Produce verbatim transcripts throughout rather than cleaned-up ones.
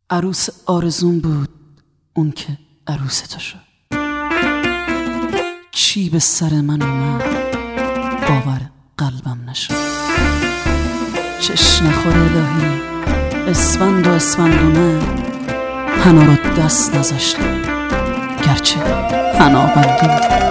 عروس آرزون بود اون که عروس تو شد. چی به سر من اومد باور قلبم نشد. چشم نخور الهی اسفند و اسفندونه حنا رو دست نذاشتم گرچه حنا بندون.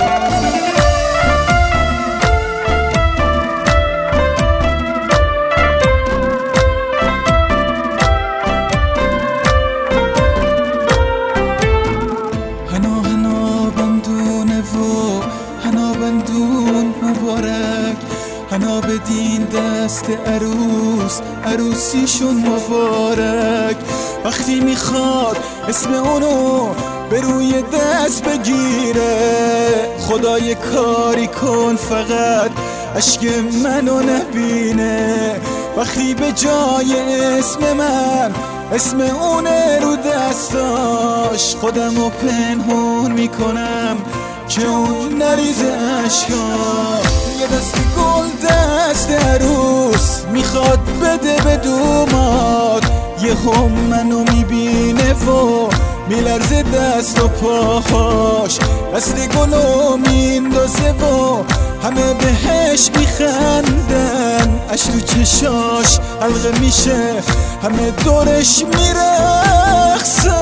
حنا بدین دست عروس عروسیشون مبارک. وقتی میخواد اسم اونو به روی دست بگیره خدای کاری کن فقط اشک منو نبینه. وقتی به جای اسم من اسم اونه رو دستاش خودمو پنهون میکنم که اون نریزه اشکا. یه دست گل دست عروس میخواد بده به دوماد. یه هم منو میبینه و میلرزه دست و پاهاش. دست گلو میندازه و همه بهش میخندن. اش تو چشاش حلقه میشه همه دورش میرقصن.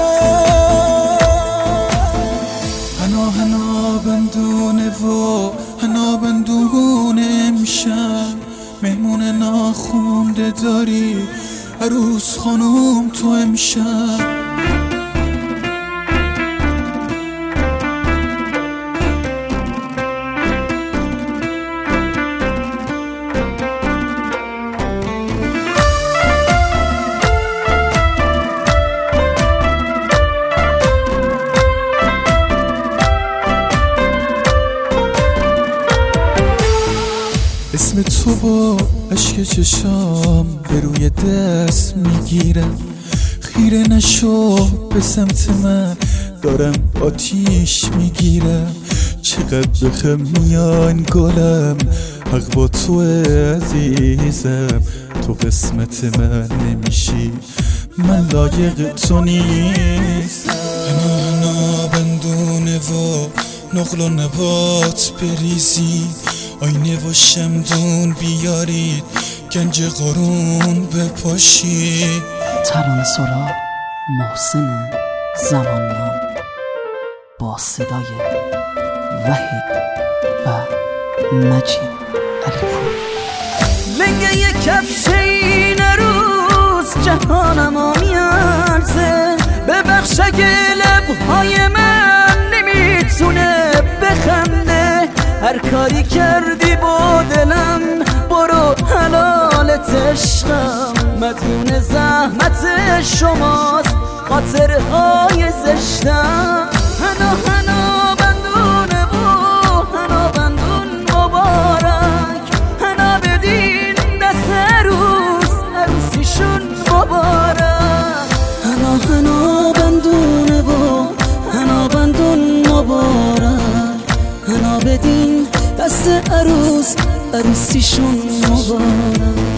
حنا حنا بندونه و حنا بندونه امشب مهمون ناخونده داری عروس خانوم تو امشب. اسم تو با اشک چشام به روی دست میگیرم. خیره نشو به سمت من دارم آتیش میگیرم. چقدر بخم میان گلم حق با تو عزیزم. تو قسمت من نمیشی من لایق تو نیستم. حنا حنا بندونه و نقل و نبات بریزید. آینه و شمدون بیارید گنج قرون بپاشید. ترانه سرا محسن زمانیان با صدای وحید و مجید علیپور. لنگه یک کفش این روز جهانم میارزه. ببخش اگه لبهای من نمیتونه بخنده. هر کاری کردی با دلم برو حلالت عشقم. مدیون زحمت شماست خاطرهای زشتم. حنا حنا بندونه و حنا بندون مبارک. حنا بدین دست عروس عروسیشون مبارک. حنا حنا بندونه و حنا بندون مبارک. حنا بدین دست عروس عروسیشون مبارک.